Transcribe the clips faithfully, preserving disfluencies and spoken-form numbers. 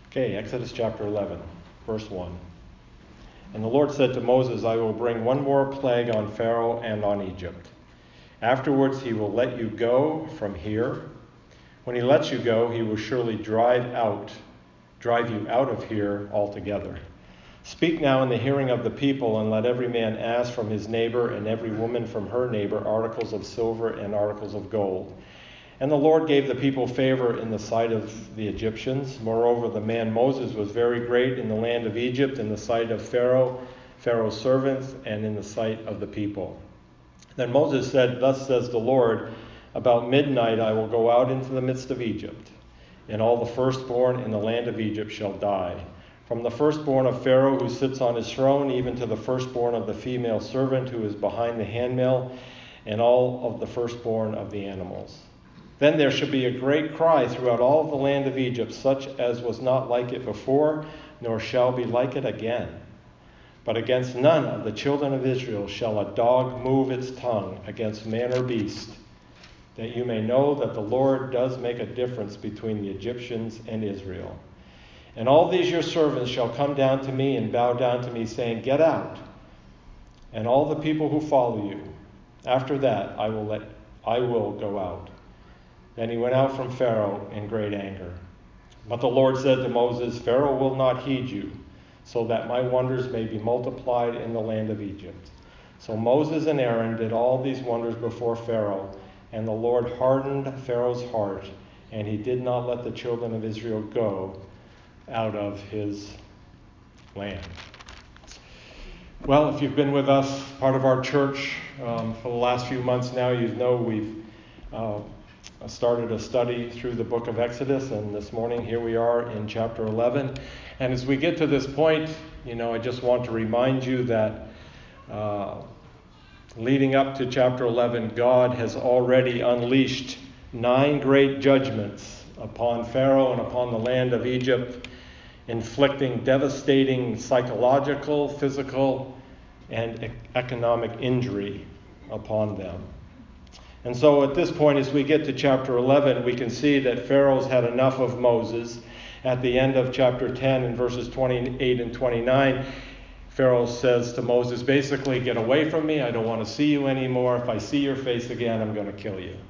Okay, Exodus chapter eleven, verse one. And the Lord said to Moses, I will bring one more plague on Pharaoh and on Egypt. Afterwards he will let you go from here. When he lets you go, he will surely drive out, drive you out of here altogether. Speak now in the hearing of the people, and let every man ask from his neighbor and every woman from her neighbor articles of silver and articles of gold. And the Lord gave the people favor in the sight of the Egyptians. Moreover, the man Moses was very great in the land of Egypt, in the sight of Pharaoh, Pharaoh's servants, and in the sight of the people. Then Moses said, Thus says the Lord, about midnight I will go out into the midst of Egypt, and all the firstborn in the land of Egypt shall die. From the firstborn of Pharaoh who sits on his throne, even to the firstborn of the female servant who is behind the handmill, and all of the firstborn of the animals. Then there shall be a great cry throughout all the land of Egypt, such as was not like it before, nor shall be like it again. But against none of the children of Israel shall a dog move its tongue against man or beast, that you may know that the Lord does make a difference between the Egyptians and Israel. And all these your servants shall come down to me and bow down to me, saying, Get out, and all the people who follow you. After that I will let I will go out. Then he went out from Pharaoh in great anger. But the Lord said to Moses, Pharaoh will not heed you, so that my wonders may be multiplied in the land of Egypt. So Moses and Aaron did all these wonders before Pharaoh, and the Lord hardened Pharaoh's heart, and he did not let the children of Israel go out of his land. Well, if you've been with us, part of our church, um, for the last few months now, you know we've uh, started a study through the book of Exodus, and this morning here we are in chapter eleven. And as we get to this point, you know, I just want to remind you that uh, leading up to chapter eleven, God has already unleashed nine great judgments upon Pharaoh and upon the land of Egypt, inflicting devastating psychological, physical, and e- economic injury upon them. And so at this point, as we get to chapter eleven, we can see that Pharaoh's had enough of Moses. At the end of chapter ten, in verses twenty-eight and twenty-nine, Pharaoh says to Moses, basically, get away from me. I don't want to see you anymore. If I see your face again, I'm going to kill you.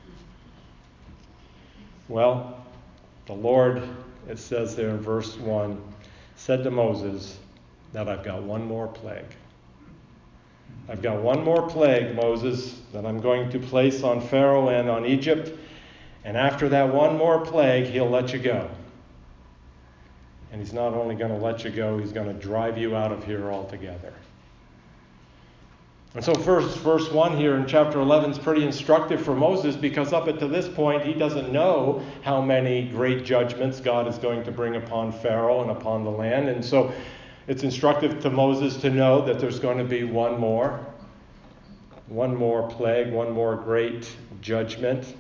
Well, the Lord, it says there in verse one, said to Moses that I've got one more plague. I've got one more plague, Moses, that I'm going to place on Pharaoh and on Egypt. And after that one more plague, he'll let you go. And he's not only going to let you go, he's going to drive you out of here altogether. And so first, verse one here in chapter eleven is pretty instructive for Moses, because up until this point, he doesn't know how many great judgments God is going to bring upon Pharaoh and upon the land. And so it's instructive to Moses to know that there's going to be one more, one more plague, one more great judgment.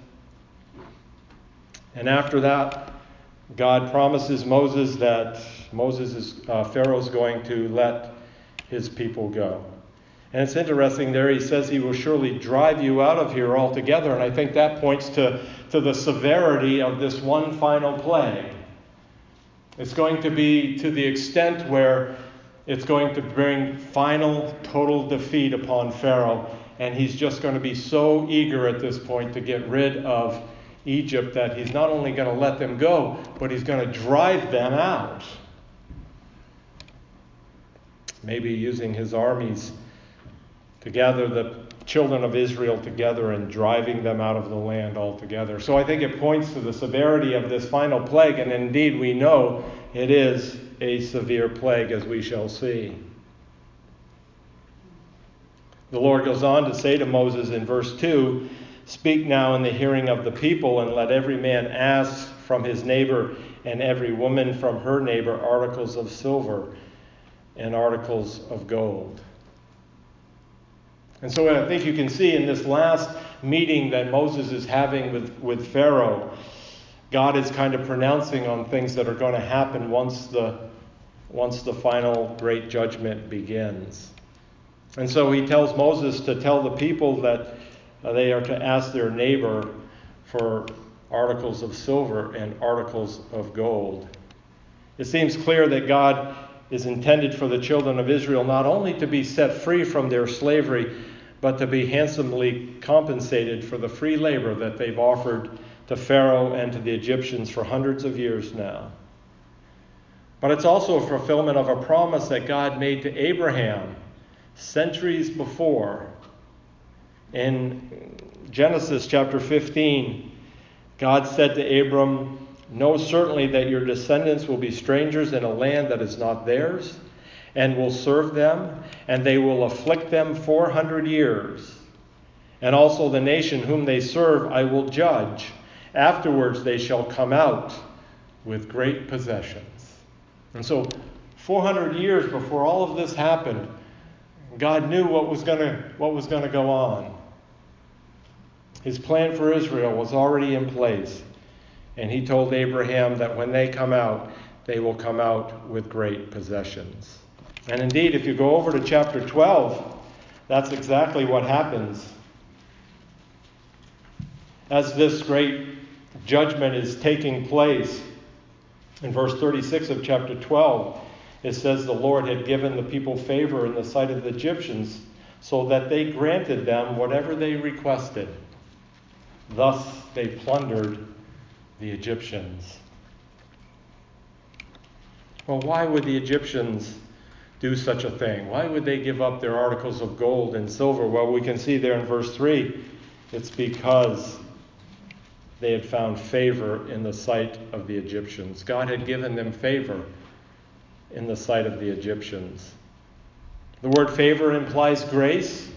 And after that, God promises Moses that Moses is, uh, Pharaoh's going to let his people go. And it's interesting there, he says he will surely drive you out of here altogether. And I think that points to, to the severity of this one final plague. It's going to be to the extent where it's going to bring final, total defeat upon Pharaoh. And he's just going to be so eager at this point to get rid of Egypt that he's not only going to let them go, but he's going to drive them out. Maybe using his armies to gather the children of Israel together and driving them out of the land altogether. So I think it points to the severity of this final plague, and indeed we know it is a severe plague, as we shall see. The Lord goes on to say to Moses in verse two, Speak now in the hearing of the people, and let every man ask from his neighbor and every woman from her neighbor articles of silver and articles of gold. And so I think you can see in this last meeting that Moses is having with, with Pharaoh, God is kind of pronouncing on things that are going to happen once the, once the final great judgment begins. And so he tells Moses to tell the people that uh, they are to ask their neighbor for articles of silver and articles of gold. It seems clear that God is intended for the children of Israel not only to be set free from their slavery, but to be handsomely compensated for the free labor that they've offered to Pharaoh and to the Egyptians for hundreds of years now. But it's also a fulfillment of a promise that God made to Abraham centuries before. In Genesis chapter fifteen, God said to Abram, "Know certainly that your descendants will be strangers in a land that is not theirs, and will serve them, and they will afflict them four hundred years. And also the nation whom they serve I will judge. Afterwards they shall come out with great possessions." And so four hundred years before all of this happened, God knew what was going to what was going to go on. His plan for Israel was already in place. And he told Abraham that when they come out, they will come out with great possessions. And indeed, if you go over to chapter twelve, that's exactly what happens. As this great judgment is taking place, in verse thirty-six of chapter twelve, it says the Lord had given the people favor in the sight of the Egyptians, so that they granted them whatever they requested. Thus they plundered the Egyptians. Well, why would the Egyptians do such a thing? Why would they give up their articles of gold and silver? Well, we can see there in verse three, it's because they had found favor in the sight of the Egyptians. God had given them favor in the sight of the Egyptians. The word favor implies grace.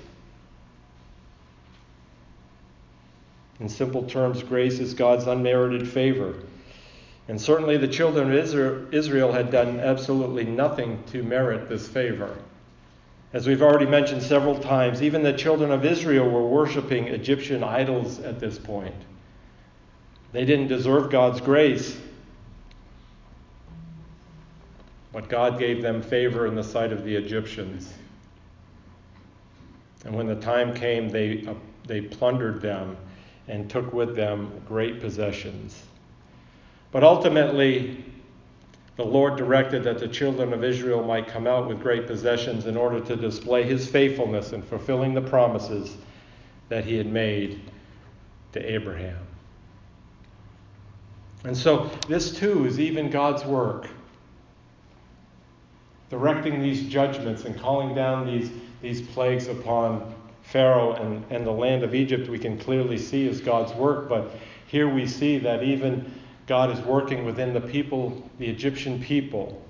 In simple terms, grace is God's unmerited favor. And certainly the children of Israel had done absolutely nothing to merit this favor. As we've already mentioned several times, even the children of Israel were worshiping Egyptian idols at this point. They didn't deserve God's grace, but God gave them favor in the sight of the Egyptians. And when the time came, they, uh, they plundered them and took with them great possessions. But ultimately, the Lord directed that the children of Israel might come out with great possessions in order to display his faithfulness in fulfilling the promises that he had made to Abraham. And so this too is even God's work. Directing these judgments and calling down these, these plagues upon Pharaoh and, and the land of Egypt, we can clearly see is God's work. But here we see that even God is working within the people, the Egyptian people,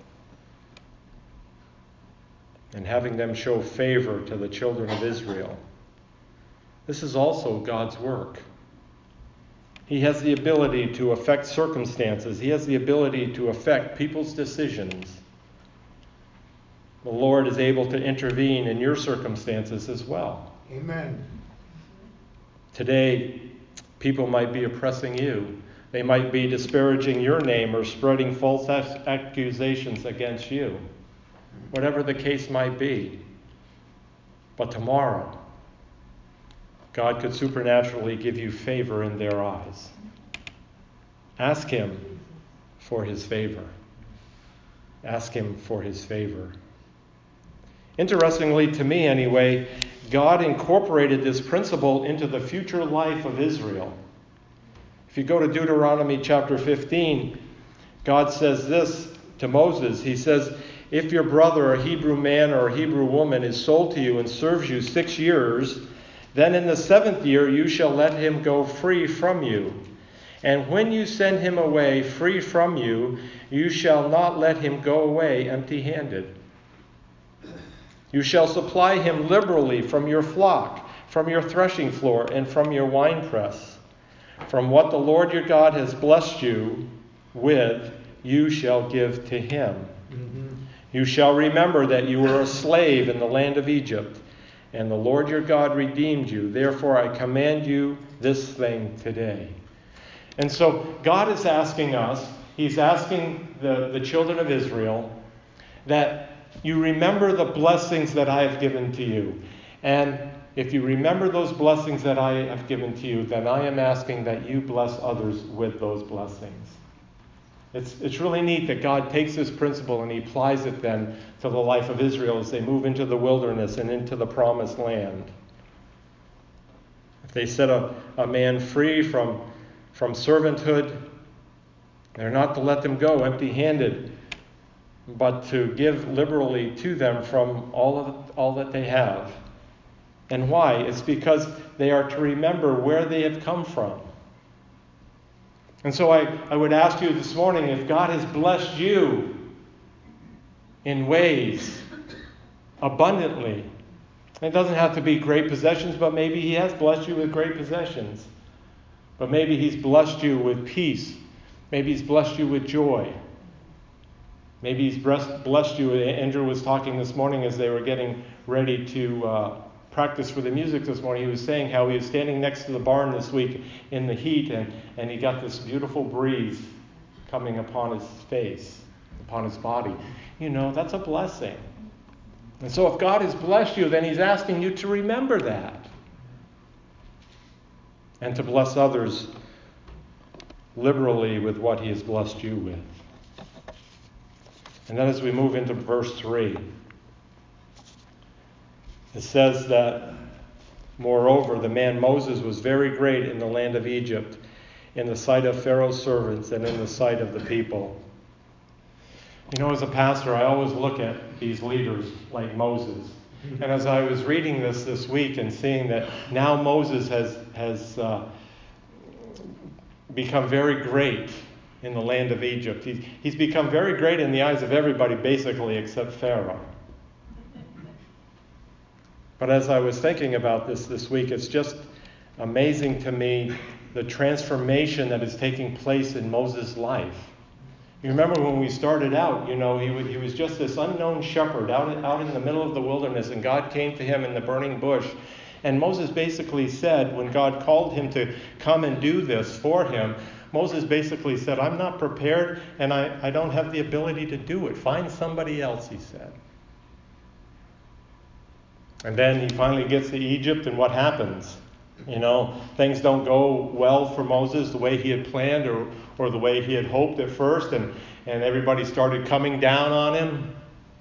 and having them show favor to the children of Israel. This is also God's work. He has the ability to affect circumstances. He has the ability to affect people's decisions. The Lord is able to intervene in your circumstances as well. Amen. Today, people might be oppressing you. They might be disparaging your name or spreading false accusations against you. Whatever the case might be. But tomorrow, God could supernaturally give you favor in their eyes. Ask him for his favor. Ask him for his favor. Interestingly, to me anyway, God incorporated this principle into the future life of Israel. If you go to Deuteronomy chapter fifteen, God says this to Moses. He says, "If your brother, a Hebrew man or a Hebrew woman, is sold to you and serves you six years, then in the seventh year you shall let him go free from you. And when you send him away free from you, you shall not let him go away empty-handed. You shall supply him liberally from your flock, from your threshing floor, and from your winepress. From what the Lord your God has blessed you with, you shall give to him. Mm-hmm. You shall remember that you were a slave in the land of Egypt, and the Lord your God redeemed you. Therefore I command you this thing today." And so God is asking us, he's asking the, the children of Israel, that you remember the blessings that I have given to you. And if you remember those blessings that I have given to you, then I am asking that you bless others with those blessings. It's, it's really neat that God takes this principle and he applies it then to the life of Israel as they move into the wilderness and into the promised land. If they set a, a man free from, from servanthood, they're not to let them go empty-handed, but to give liberally to them from all of all that they have. And why? It's because they are to remember where they have come from. And so I, I would ask you this morning, if God has blessed you in ways abundantly, it doesn't have to be great possessions, but maybe he has blessed you with great possessions. But maybe he's blessed you with peace. Maybe he's blessed you with joy. Maybe he's blessed you. Andrew was talking this morning as they were getting ready to uh, practice for the music this morning. He was saying how he was standing next to the barn this week in the heat, and, and he got this beautiful breeze coming upon his face, upon his body. You know, that's a blessing. And so if God has blessed you, then he's asking you to remember that and to bless others liberally with what he has blessed you with. And then as we move into verse three, it says that, moreover, the man Moses was very great in the land of Egypt, in the sight of Pharaoh's servants and in the sight of the people. You know, as a pastor, I always look at these leaders like Moses. And as I was reading this this week and seeing that now Moses has, has uh, become very great in the land of Egypt. He's, he's become very great in the eyes of everybody, basically, except Pharaoh. But as I was thinking about this this week, it's just amazing to me the transformation that is taking place in Moses' life. You remember when we started out, you know, he, w- he was just this unknown shepherd out in, out in the middle of the wilderness, and God came to him in the burning bush. And Moses basically said, when God called him to come and do this for him, Moses basically said, I'm not prepared and I, I don't have the ability to do it. Find somebody else, he said. And then he finally gets to Egypt, and what happens? You know, things don't go well for Moses the way he had planned or, or the way he had hoped at first, and, and everybody started coming down on him.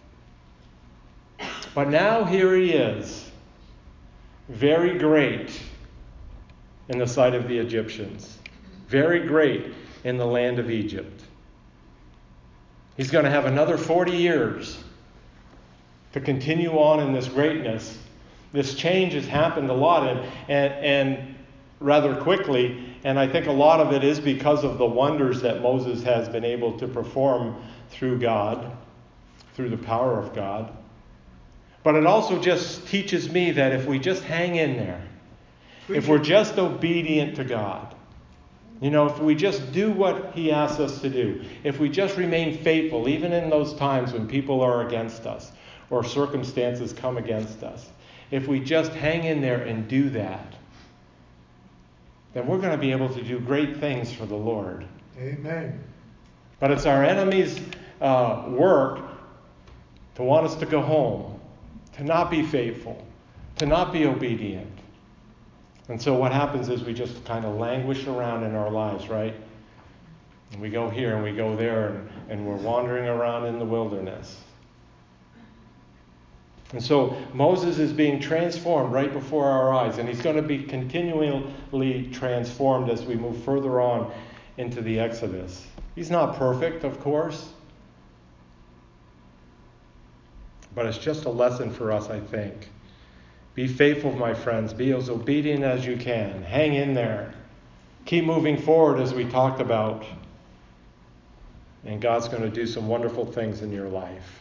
But now here he is, very great in the sight of the Egyptians, very great in the land of Egypt. He's going to have another forty years to continue on in this greatness. This change has happened a lot and, and, and rather quickly, and I think a lot of it is because of the wonders that Moses has been able to perform through God, through the power of God. But it also just teaches me that if we just hang in there, if we're just obedient to God, you know, if we just do what he asks us to do, if we just remain faithful, even in those times when people are against us, or circumstances come against us, if we just hang in there and do that, then we're going to be able to do great things for the Lord. Amen. But it's our enemy's uh, work to want us to go home, to not be faithful, to not be obedient. And so what happens is we just kind of languish around in our lives, right? And we go here and we go there, and, and we're wandering around in the wilderness. And so Moses is being transformed right before our eyes, and he's going to be continually transformed as we move further on into the Exodus. He's not perfect, of course, but it's just a lesson for us, I think. Be faithful, my friends. Be as obedient as you can. Hang in there. Keep moving forward, as we talked about. And God's going to do some wonderful things in your life.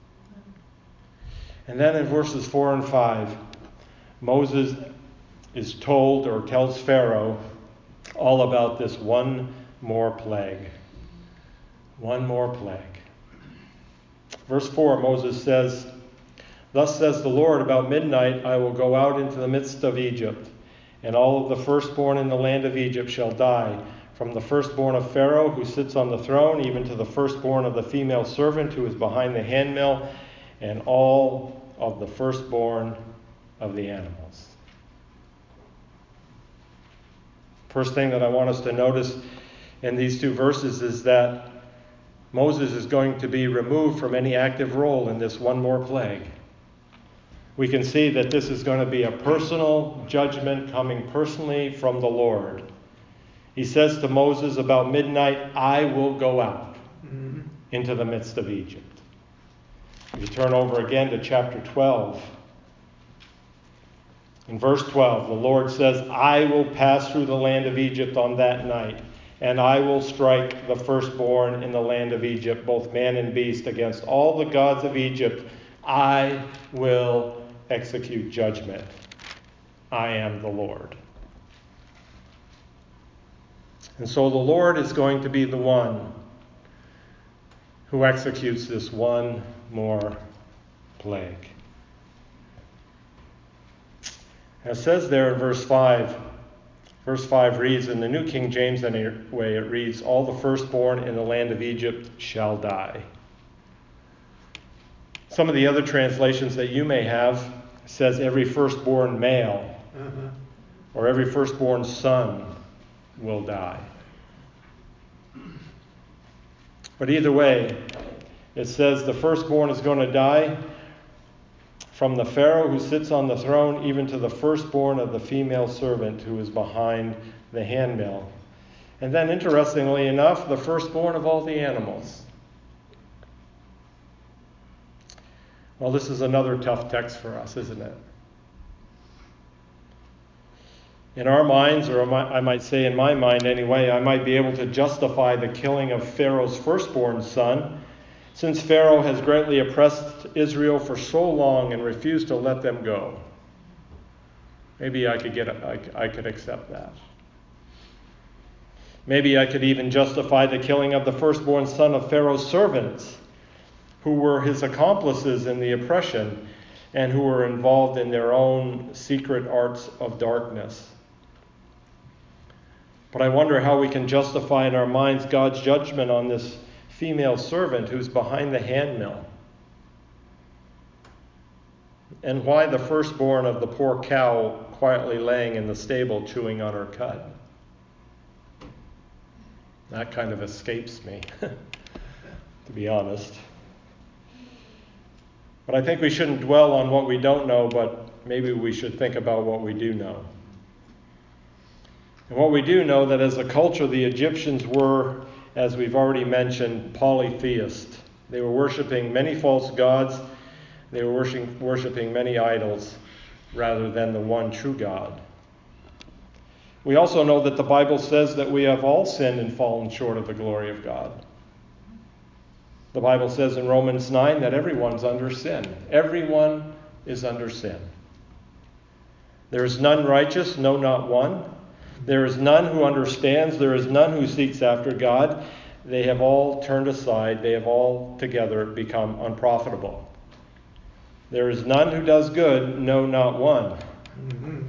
And then in verses four and five, Moses is told or tells Pharaoh all about this one more plague. One more plague. Verse four, Moses says, Thus says the Lord, about midnight I will go out into the midst of Egypt, and all of the firstborn in the land of Egypt shall die, from the firstborn of Pharaoh who sits on the throne, even to the firstborn of the female servant who is behind the handmill, and all of the firstborn of the animals. First thing that I want us to notice in these two verses is that Moses is going to be removed from any active role in this one more plague. We can see that this is going to be a personal judgment coming personally from the Lord. He says to Moses about midnight, I will go out mm-hmm. into the midst of Egypt. If you turn over again to chapter twelve. In verse twelve, the Lord says, I will pass through the land of Egypt on that night, and I will strike the firstborn in the land of Egypt, both man and beast, against all the gods of Egypt. I will execute judgment. I am the Lord. And so the Lord is going to be the one who executes this one more plague. It says there in verse five, verse five reads, in the New King James anyway, it reads, all the firstborn in the land of Egypt shall die. Some of the other translations that you may have says every firstborn male uh-huh. or every firstborn son will die. But either way, it says the firstborn is going to die, from the Pharaoh who sits on the throne, even to the firstborn of the female servant who is behind the handmill. And then, interestingly enough, the firstborn of all the animals. Well, this is another tough text for us, isn't it? In our minds, or I might say in my mind anyway, I might be able to justify the killing of Pharaoh's firstborn son, since Pharaoh has greatly oppressed Israel for so long and refused to let them go. Maybe I could get, I, I could accept that. Maybe I could even justify the killing of the firstborn son of Pharaoh's servants, who were his accomplices in the oppression and who were involved in their own secret arts of darkness. But I wonder how we can justify in our minds God's judgment on this female servant who's behind the handmill, and why the firstborn of the poor cow quietly laying in the stable chewing on her cud. That kind of escapes me, to be honest. But I think we shouldn't dwell on what we don't know, but maybe we should think about what we do know. And what we do know, that as a culture, the Egyptians were, as we've already mentioned, polytheist. They were worshiping many false gods. They were worshiping, worshiping many idols rather than the one true God. We also know that the Bible says that we have all sinned and fallen short of the glory of God. The Bible says in Romans nine that everyone's under sin. Everyone is under sin. There is none righteous, no, not one. There is none who understands. There is none who seeks after God. They have all turned aside. They have all together become unprofitable. There is none who does good, no, not one. Mm-hmm.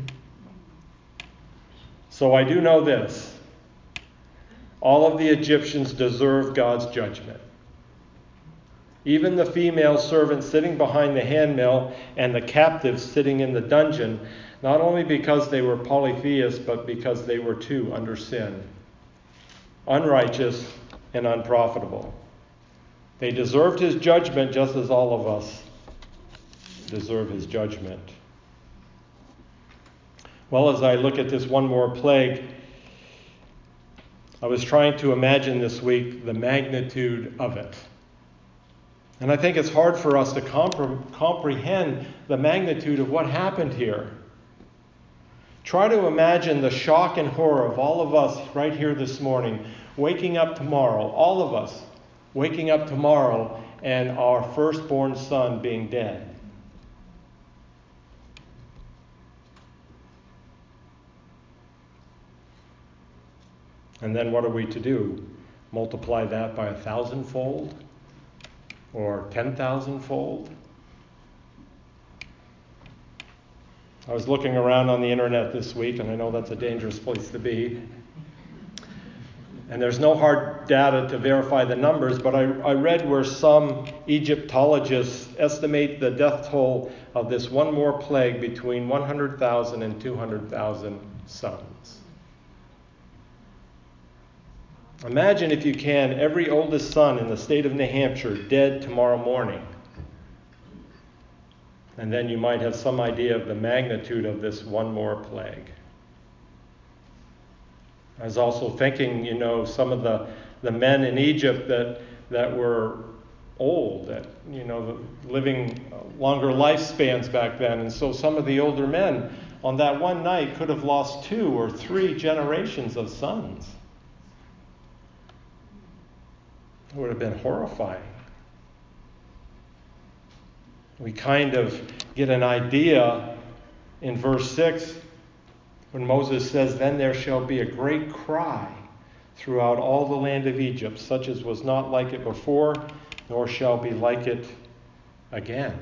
So I do know this. All of the Egyptians deserve God's judgment. Even the female servant sitting behind the handmill and the captives sitting in the dungeon, not only because they were polytheists, but because they were too under sin, unrighteous and unprofitable. They deserved his judgment just as all of us deserve his judgment. Well, as I look at this one more plague, I was trying to imagine this week the magnitude of it. And I think it's hard for us to compre- comprehend the magnitude of what happened here. Try to imagine the shock and horror of all of us right here this morning, waking up tomorrow, all of us waking up tomorrow, and our firstborn son being dead. And then what are we to do? Multiply that by a thousandfold? Or ten thousandfold? I was looking around on the internet this week, and I know that's a dangerous place to be. And there's no hard data to verify the numbers, but I, I read where some Egyptologists estimate the death toll of this one more plague between one hundred thousand and two hundred thousand sons. Imagine, if you can, every oldest son in the state of New Hampshire dead tomorrow morning. And then you might have some idea of the magnitude of this one more plague. I was also thinking, you know, some of the, the men in Egypt that that were old, that, you know, living longer lifespans back then. And so some of the older men on that one night could have lost two or three generations of sons. It would have been horrifying. We kind of get an idea in verse six when Moses says, "Then there shall be a great cry throughout all the land of Egypt, such as was not like it before, nor shall be like it again."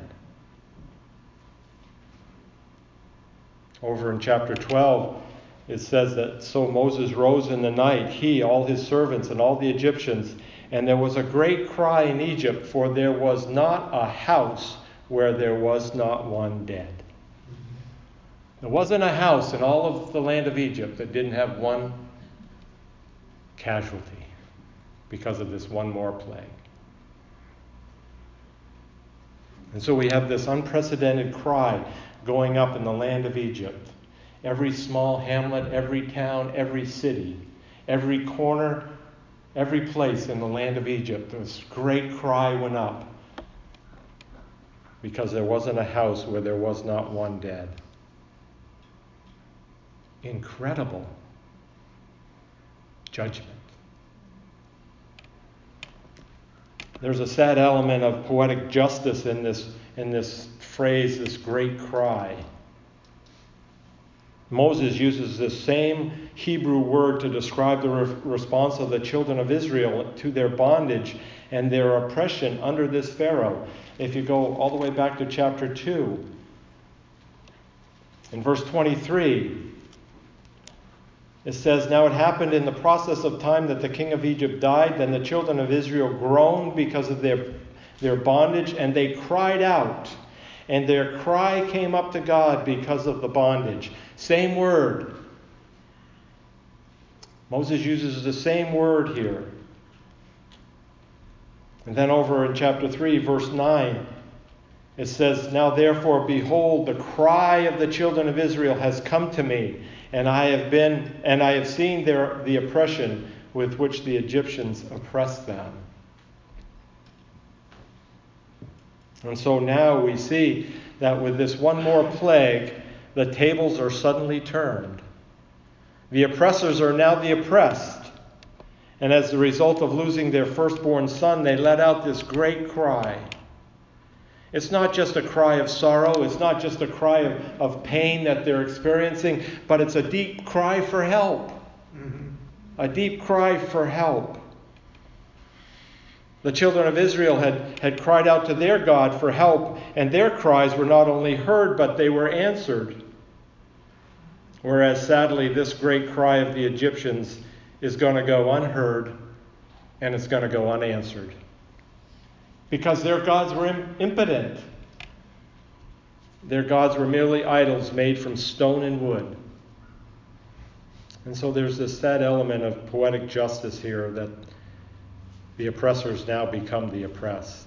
Over in chapter twelve, it says that, "So Moses rose in the night, he, all his servants, and all the Egyptians, and there was a great cry in Egypt, for there was not a house where there was not one dead." There wasn't a house in all of the land of Egypt that didn't have one casualty because of this one more plague. And so we have this unprecedented cry going up in the land of Egypt. Every small hamlet, every town, every city, every corner, every place in the land of Egypt, this great cry went up because there wasn't a house where there was not one dead. Incredible judgment. There's a sad element of poetic justice in this, in this phrase, this great cry. Moses uses this same Hebrew word to describe the re- response of the children of Israel to their bondage and their oppression under this Pharaoh. If you go all the way back to chapter two, in verse twenty-three, it says, "Now it happened in the process of time that the king of Egypt died. Then the children of Israel groaned because of their, their bondage, and they cried out. And their cry came up to God because of the bondage." Same word. Moses uses the same word here. And then over in chapter three, verse nine, it says, "Now therefore, behold, the cry of the children of Israel has come to me, and I have been, and I have seen their the oppression with which the Egyptians oppressed them." And so now we see that with this one more plague, the tables are suddenly turned. The oppressors are now the oppressed. And as a result of losing their firstborn son, they let out this great cry. It's not just a cry of sorrow. It's not just a cry of, of pain that they're experiencing, but it's a deep cry for help. Mm-hmm. A deep cry for help. The children of Israel had, had cried out to their God for help, and their cries were not only heard, but they were answered. Whereas, sadly, this great cry of the Egyptians is going to go unheard, and it's going to go unanswered. Because their gods were impotent. Their gods were merely idols made from stone and wood. And so there's this sad element of poetic justice here, that the oppressors now become the oppressed.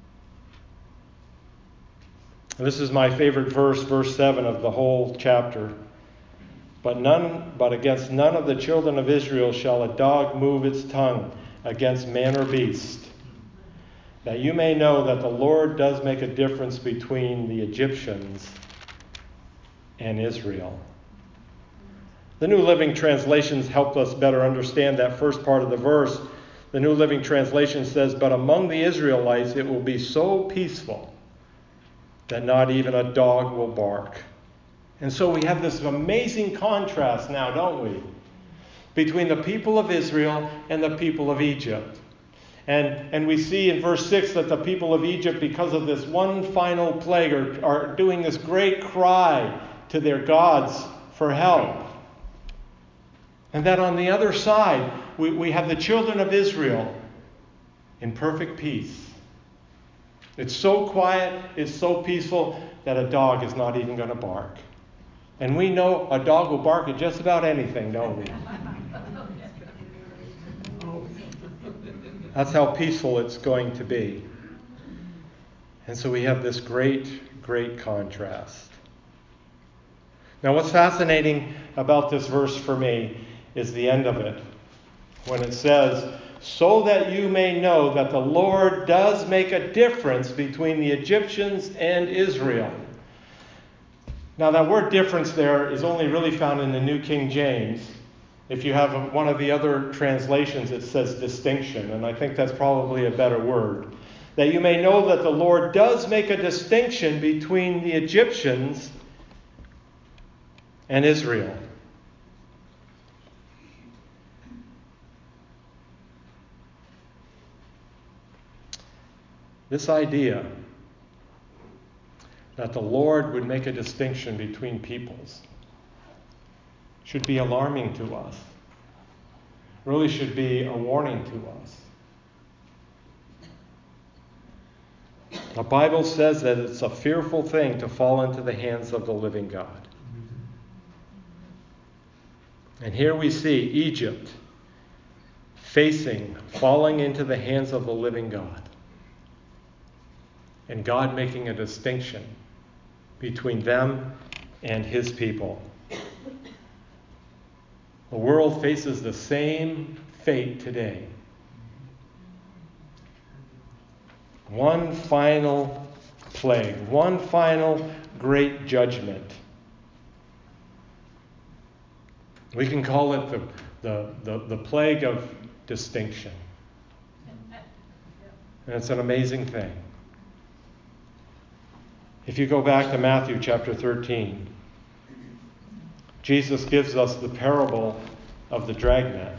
And this is my favorite verse, verse seven of the whole chapter. But none, but against none of the children of Israel shall a dog move its tongue against man or beast, that you may know that the Lord does make a difference between the Egyptians and Israel. The New Living Translations help us better understand that first part of the verse. The New Living Translation says, "But among the Israelites it will be so peaceful that not even a dog will bark." And so we have this amazing contrast now, don't we? Between the people of Israel and the people of Egypt. And, and we see in verse six that the people of Egypt, because of this one final plague, are, are doing this great cry to their gods for help. And then on the other side, we, we have the children of Israel in perfect peace. It's so quiet, it's so peaceful that a dog is not even going to bark. And we know a dog will bark at just about anything, don't we? That's how peaceful it's going to be. And so we have this great, great contrast. Now, what's fascinating about this verse for me is the end of it, when it says, so that you may know that the Lord does make a difference between the Egyptians and Israel. Now, that word difference there is only really found in the New King James. If you have one of the other translations, it says distinction, and I think that's probably a better word. That you may know that the Lord does make a distinction between the Egyptians and Israel. This idea that the Lord would make a distinction between peoples should be alarming to us. Really should be a warning to us. The Bible says that it's a fearful thing to fall into the hands of the living God. And here we see Egypt facing, falling into the hands of the living God. And God making a distinction between them and his people. The world faces the same fate today. One final plague, one final great judgment. We can call it the, the, the, the plague of distinction. And it's an amazing thing. If you go back to Matthew chapter thirteen, Jesus gives us the parable of the dragnet.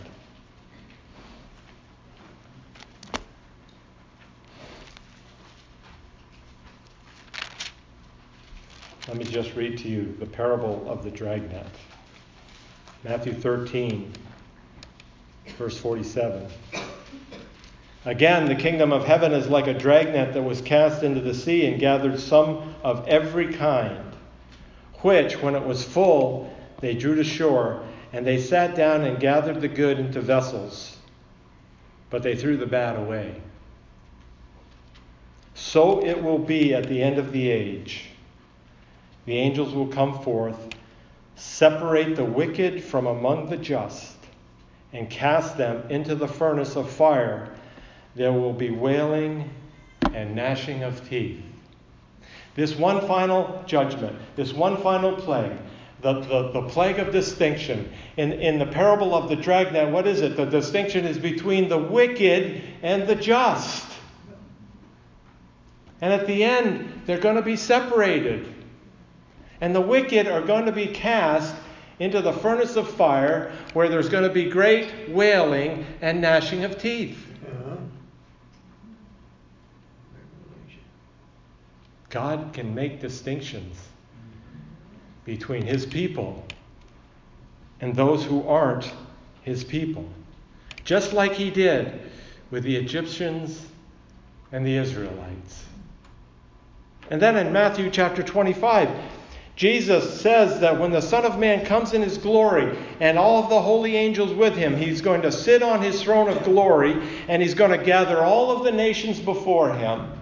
Let me just read to you the parable of the dragnet. Matthew thirteen, verse forty-seven. Again, the kingdom of heaven is like a dragnet that was cast into the sea and gathered some of every kind, which, when it was full, they drew to shore, and they sat down and gathered the good into vessels, but they threw the bad away. So it will be at the end of the age. The angels will come forth, separate the wicked from among the just, and cast them into the furnace of fire. There will be wailing and gnashing of teeth. This one final judgment, this one final plague, the, the, the plague of distinction. In, in the parable of the dragnet, what is it? The distinction is between the wicked and the just. And at the end, they're going to be separated. And the wicked are going to be cast into the furnace of fire, where there's going to be great wailing and gnashing of teeth. God can make distinctions between his people and those who aren't his people. Just like he did with the Egyptians and the Israelites. And then in Matthew chapter twenty-five, Jesus says that when the Son of Man comes in his glory and all of the holy angels with him, he's going to sit on his throne of glory and he's going to gather all of the nations before him.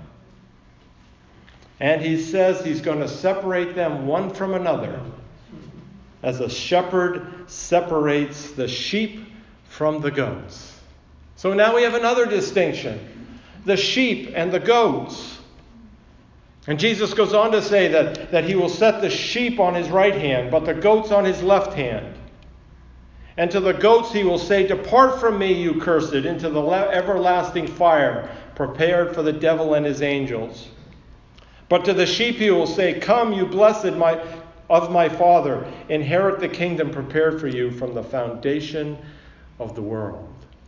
And he says he's going to separate them one from another, as a shepherd separates the sheep from the goats. So now we have another distinction. The sheep and the goats. And Jesus goes on to say that, that he will set the sheep on his right hand, but the goats on his left hand. And to the goats he will say, "Depart from me, you cursed, into the everlasting fire, prepared for the devil and his angels." But to the sheep he will say, "Come, you blessed my, of my Father, inherit the kingdom prepared for you from the foundation of the world."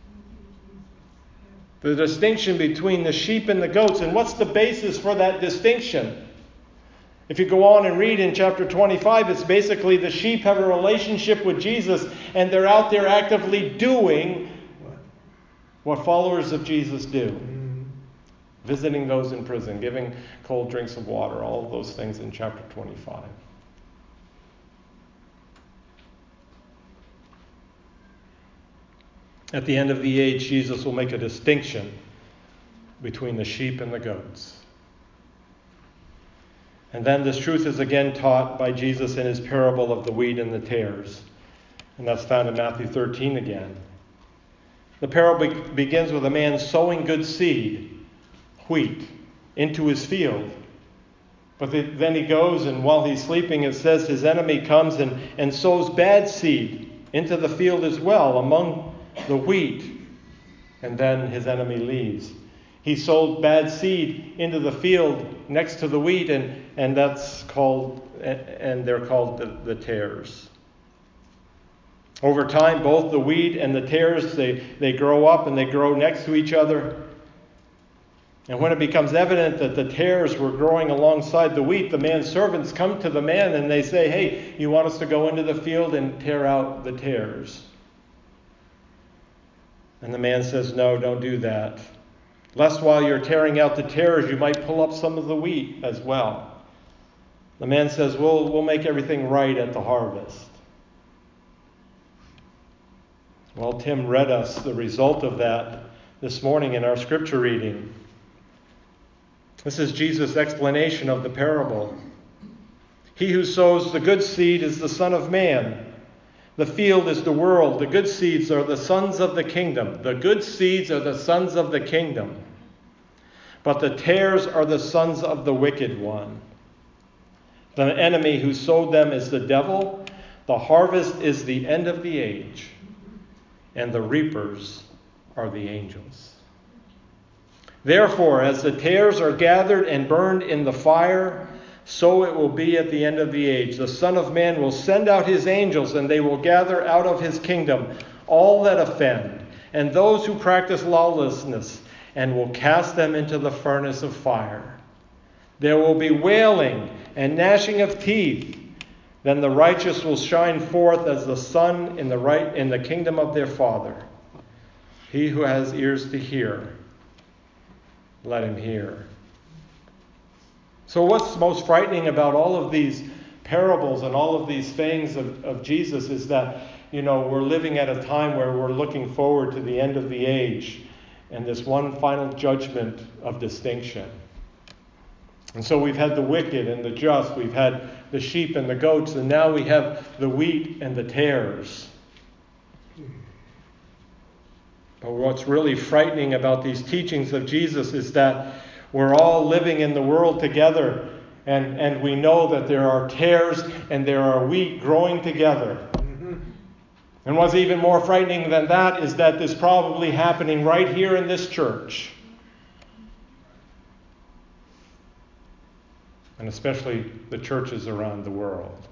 The distinction between the sheep and the goats. And what's the basis for that distinction? If you go on and read in chapter twenty-five, it's basically the sheep have a relationship with Jesus and they're out there actively doing what followers of Jesus do. Visiting those in prison, giving cold drinks of water, all of those things in chapter twenty-five. At the end of the age, Jesus will make a distinction between the sheep and the goats. And then this truth is again taught by Jesus in his parable of the wheat and the tares. And that's found in Matthew thirteen again. The parable be- begins with a man sowing good seed, wheat, into his field. But the, then he goes, and while he's sleeping, it says his enemy comes and, and sows bad seed into the field as well, among the wheat. And then his enemy leaves. He sowed bad seed into the field next to the wheat, and, and that's called, and they're called the, the tares. Over time, both the wheat and the tares, they, they grow up and they grow next to each other. And when it becomes evident that the tares were growing alongside the wheat, the man's servants come to the man and they say, "Hey, you want us to go into the field and tear out the tares?" And the man says, "No, don't do that. Lest while you're tearing out the tares, you might pull up some of the wheat as well." The man says, we'll, we'll make everything right at the harvest. Well, Tim read us the result of that this morning in our scripture reading. This is Jesus' explanation of the parable. He who sows the good seed is the Son of Man. The field is the world. The good seeds are the sons of the kingdom. The good seeds are the sons of the kingdom. But the tares are the sons of the wicked one. The enemy who sowed them is the devil. The harvest is the end of the age. And the reapers are the angels. Therefore, as the tares are gathered and burned in the fire, so it will be at the end of the age. The Son of Man will send out his angels, and they will gather out of his kingdom all that offend, and those who practice lawlessness, and will cast them into the furnace of fire. There will be wailing and gnashing of teeth. Then the righteous will shine forth as the sun in the right in the kingdom of their Father. He who has ears to hear, let him hear. So what's most frightening about all of these parables and all of these sayings of, of Jesus is that, you know, we're living at a time where we're looking forward to the end of the age and this one final judgment of distinction. And so we've had the wicked and the just, we've had the sheep and the goats, and now we have the wheat and the tares. But what's really frightening about these teachings of Jesus is that we're all living in the world together, and, and we know that there are tares and there are wheat growing together. Mm-hmm. And what's even more frightening than that is that this is probably happening right here in this church. And especially the churches around the world.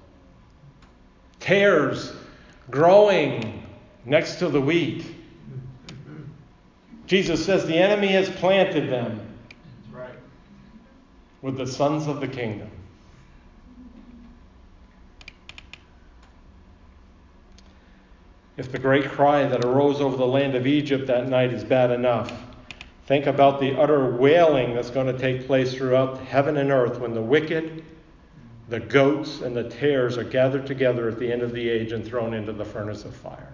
Tares growing next to the wheat. Jesus says the enemy has planted them. That's right. With the sons of the kingdom. If the great cry that arose over the land of Egypt that night is bad enough, think about the utter wailing that's going to take place throughout heaven and earth when the wicked, the goats, and the tares are gathered together at the end of the age and thrown into the furnace of fire.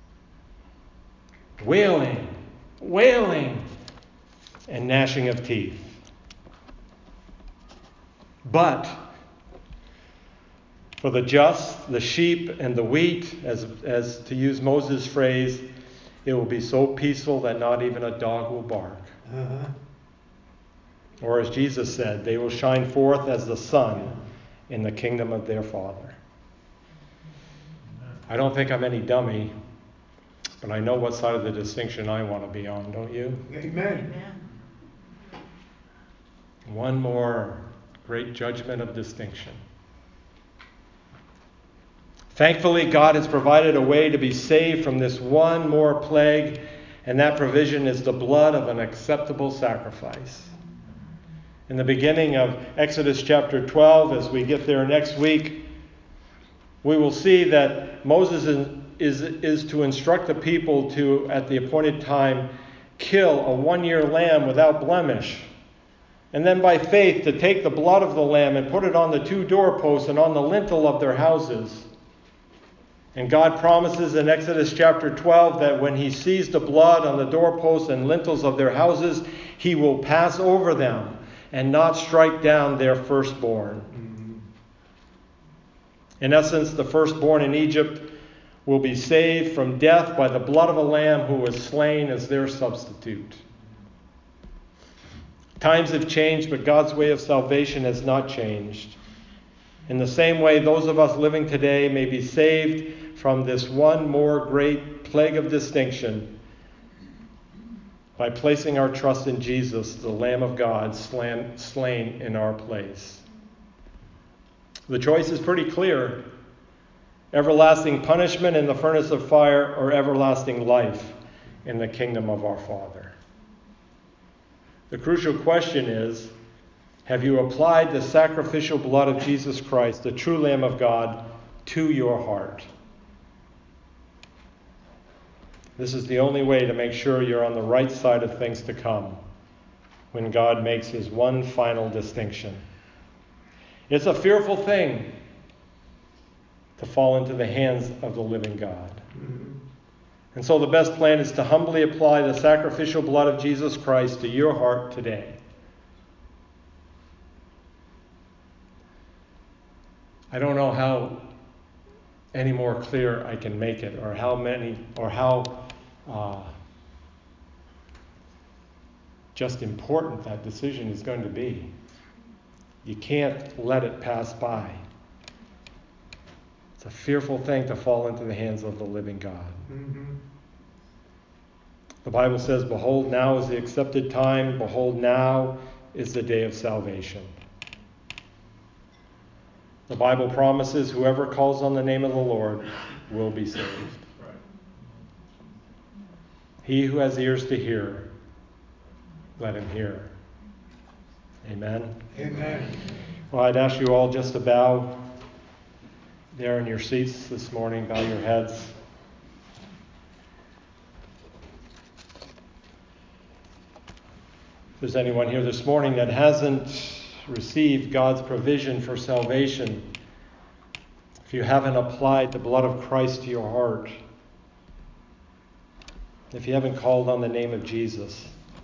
Wailing, wailing, and gnashing of teeth. But for the just, the sheep, and the wheat, as, as to use Moses' phrase, it will be so peaceful that not even a dog will bark. Uh-huh. Or as Jesus said, they will shine forth as the sun in the kingdom of their Father. I don't think I'm any dummy, but I know what side of the distinction I want to be on, don't you? Amen. One more great judgment of distinction. Thankfully, God has provided a way to be saved from this one more plague, and that provision is the blood of an acceptable sacrifice. In the beginning of Exodus chapter twelve, as we get there next week, we will see that Moses is, is, is to instruct the people to, at the appointed time, kill a one-year lamb without blemish. And then by faith to take the blood of the lamb and put it on the two doorposts and on the lintel of their houses. And God promises in Exodus chapter twelve that when he sees the blood on the doorposts and lintels of their houses, he will pass over them and not strike down their firstborn. Mm-hmm. In essence, the firstborn in Egypt will be saved from death by the blood of a lamb who was slain as their substitute. Times have changed, but God's way of salvation has not changed. In the same way, those of us living today may be saved from this one more great plague of distinction by placing our trust in Jesus, the Lamb of God, slain, slain in our place. The choice is pretty clear. Everlasting punishment in the furnace of fire, or everlasting life in the kingdom of our Father. The crucial question is, have you applied the sacrificial blood of Jesus Christ, the true Lamb of God, to your heart? This is the only way to make sure you're on the right side of things to come when God makes his one final distinction. It's a fearful thing to fall into the hands of the living God. Mm-hmm. And so the best plan is to humbly apply the sacrificial blood of Jesus Christ to your heart today. I don't know how any more clear I can make it, or how many, or how uh, just important that decision is going to be. You can't let it pass by. It's a fearful thing to fall into the hands of the living God. Mm-hmm. The Bible says, "Behold, now is the accepted time. Behold, now is the day of salvation." The Bible promises whoever calls on the name of the Lord will be saved. Right. He who has ears to hear, let him hear. Amen. Amen. Well, I'd ask you all just to bow there in your seats this morning. Bow your heads. If there's anyone here this morning that hasn't received God's provision for salvation, if you haven't applied the blood of Christ to your heart, if you haven't called on the name of Jesus,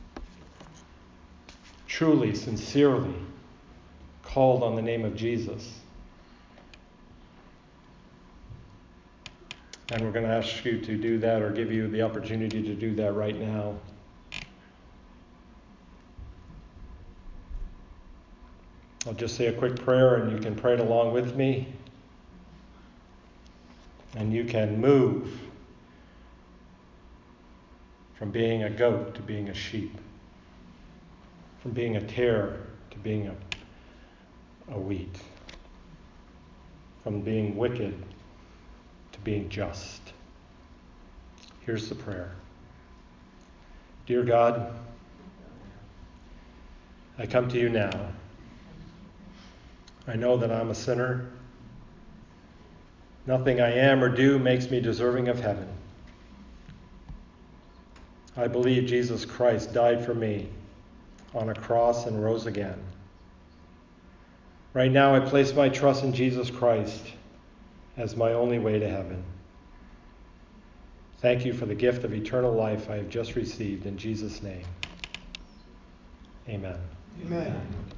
truly, sincerely called on the name of Jesus, and we're going to ask you to do that, or give you the opportunity to do that right now. I'll just say a quick prayer and you can pray it along with me. And you can move from being a goat to being a sheep. From being a tare to being a, a wheat. From being wicked to being just. Here's the prayer. Dear God, I come to you now. I know that I'm a sinner. Nothing I am or do makes me deserving of heaven. I believe Jesus Christ died for me on a cross and rose again. Right now I place my trust in Jesus Christ as my only way to heaven. Thank you for the gift of eternal life I have just received in Jesus' name. Amen. Amen.